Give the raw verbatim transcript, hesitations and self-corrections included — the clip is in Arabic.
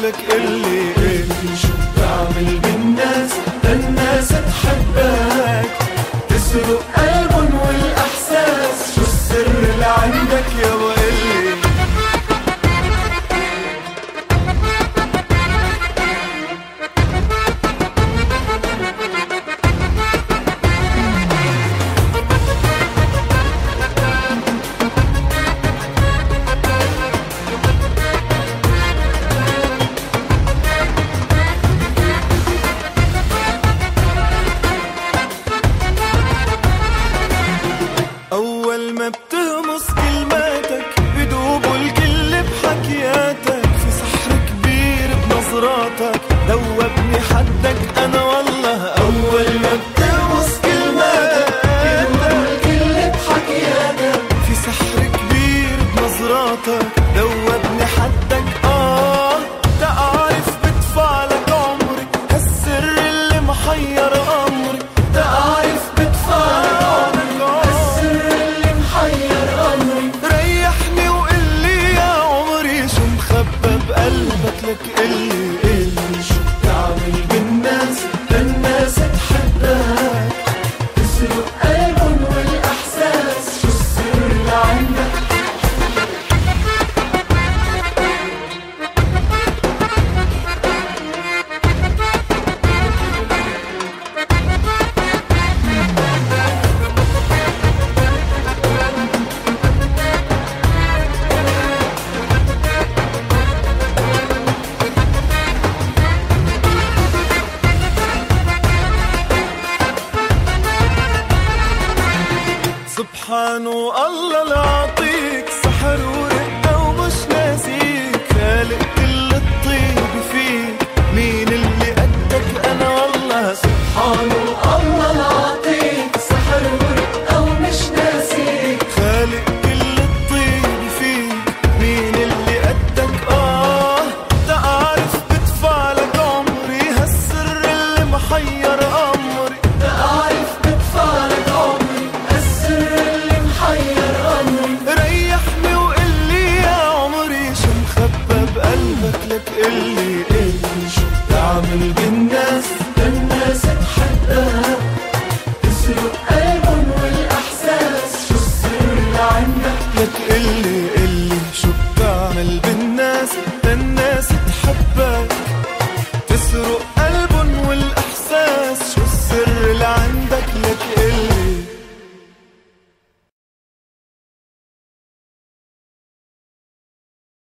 لك قلي قلي شو بتعمل بالناس للناس تحبك تسرق قلبن والأحساس، شو السر اللي عندك يابا قلي. أول ما بتهمس كلماتك بدوبوا الكل بحكياتك، في سحر كبير بنظراتك دوبني حدك أنا والله. أول ما بتهمس كلماتك بدوبوا الكل بحكياتك، في سحر كبير بنظراتك دوبني حدك